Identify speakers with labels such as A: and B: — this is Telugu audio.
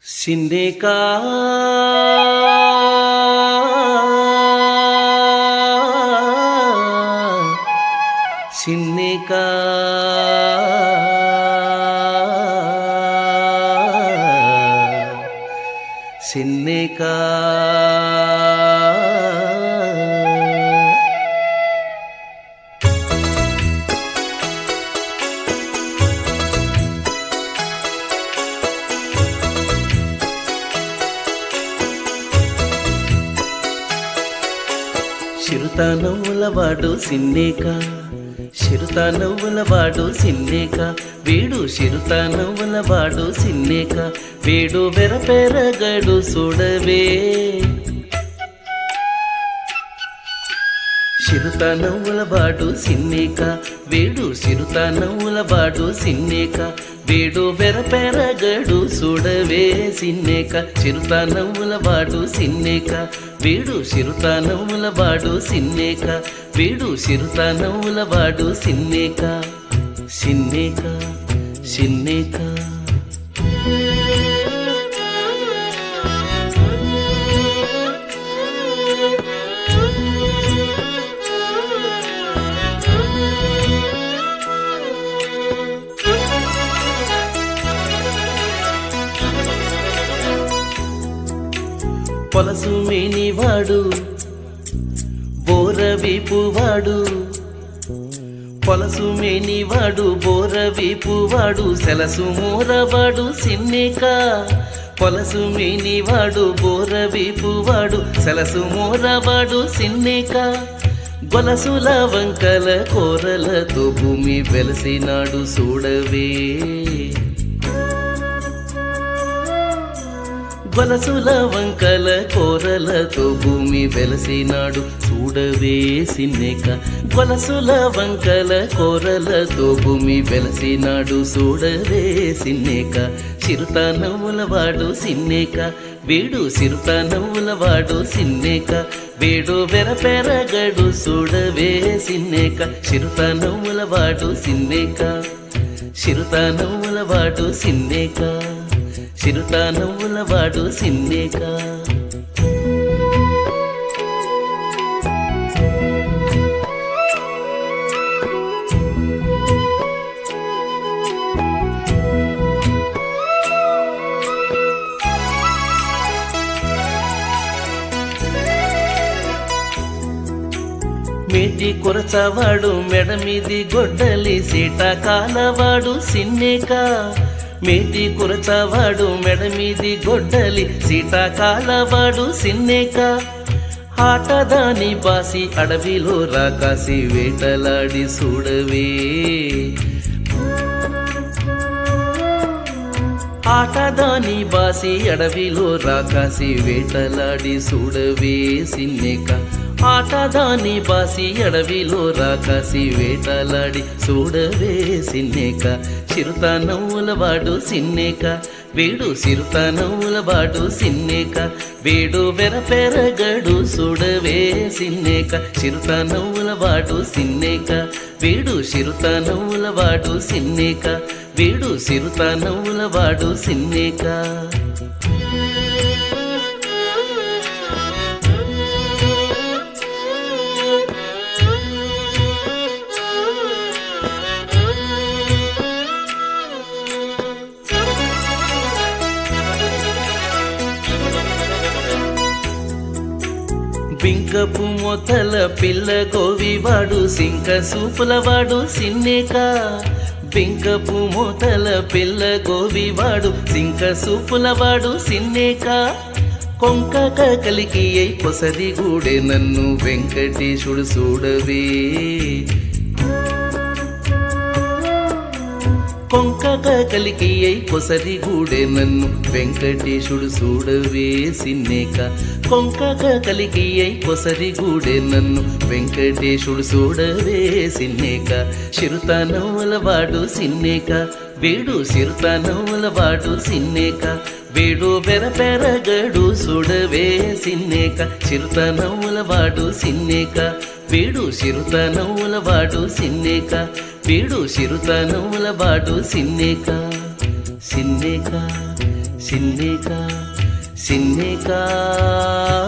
A: సిన్నేకా సిన్నేకా సిన్నేకా చిరుత నవ్వులవాడు సిన్నేకా చిరుత నవ్వులవాడు సిన్నేకా వీడు చిరుత నవ్వులవాడు సిన్నేకా వీడు వెరపెరగడు చూడవే చిరుత నవ్వులవాడు సిన్నేకా వీడు చిరుత నవ్వులవాడు సిన్నేకా వీడు వెరపెరగడు చూడవే సిన్నేకా చిరుత నవ్వులవాడు సిన్నేకా వీడు చిరుత నవ్వులవాడు సిన్నేకా వీడు చిరుత నవ్వులవాడు సిన్నేకా సిన్నేకా సిన్నేకా పొలసు మేనివాడు బోరవీపువాడు పొలసు మేనివాడు బోరవీపువాడు సెలసు మోరవాడు సిన్నేకా పొలసు మేనివాడు బోరవీపువాడు సెలసు మోరవాడు సిన్నేకా గొలసుల వంకల కోరలతో భూమి వెలసినాడు చూడవే గొలసుల వంకల కోరలతో భూమి వెలసినాడు చూడవే సిన్నేకా గొలసుల వంకల కోరలతో భూమి వెలసినాడు చూడవే సిన్నేకా చిరుత నవ్వులవాడు సిన్నేకా వీడు చిరుత నవ్వులవాడు సిన్నేకా వీడు వెరపెరగడు చూడవే సిన్నేకా చిరుత నవ్వులవాడు సిన్నేకా చిరుత నవ్వులవాడు సిన్నేకా చిరుత నవ్వులవాడు సిన్నేకా మేటి కొరచవాడు మెడ మీది గొడ్డలి సీట కాలవాడు సిన్నేకా మేటి కురచవాడు మెడ మీది గొడ్డలి సీతాకాలవాడు సిన్నేకా ఆటదాని బాసి అడవిలో రాకాసి వేటలాడి చూడవే ఆటదాని బాసి అడవిలో రాకాసి వేటలాడి చూడవే సిన్నేకా ఆటదాని బాసి అడవిలో రాకాసి వేటలాడి చూడవే సిన్నేకా చిరుత నవ్వులవాడు సిన్నేకా వీడు చిరుత నవ్వులవాడు సిన్నేకా వీడు వెరపెరగడు చూడవే సిన్నేకా చిరుత నవ్వులవాడు సిన్నేకా వీడు చిరుత నవ్వులవాడు సిన్నేకా వీడు చిరుత నవ్వులవాడు సిన్నేకా బింకపు మొతల పిల్ల గోవివాడు సింక సూపులవాడు సిన్నేకా బింకపు మొతల పిల్ల గోవివాడు సింక సూపులవాడు సిన్నేకా కొంకక కలికి అయి పొసరి గూడే నన్ను వెంకటేశుడు చూడవే కొంకక కలికి అయి పొసరి గూడే నన్ను వెంకటేశుడు చూడవే సిన్నేకా కొంకక కలికి అయి పొసరి గూడే నన్ను వెంకటేశుడు చూడవే సిన్నేకా చిరుత నవ్వులవాడు సిన్నేకా వీడు చిరుత నవ్వులవాడు సిన్నేకా వీడు వెరపెరగడు చూడవే సిన్నేకా చిరుత నవ్వులవాడు సిన్నేకా వీడు చిరుత నవ్వులవాడు సిన్నేకా వీడు చిరుత నవ్వులవాడు సిన్నేకా సిన్నేకా సిన్నేక సిన్నేక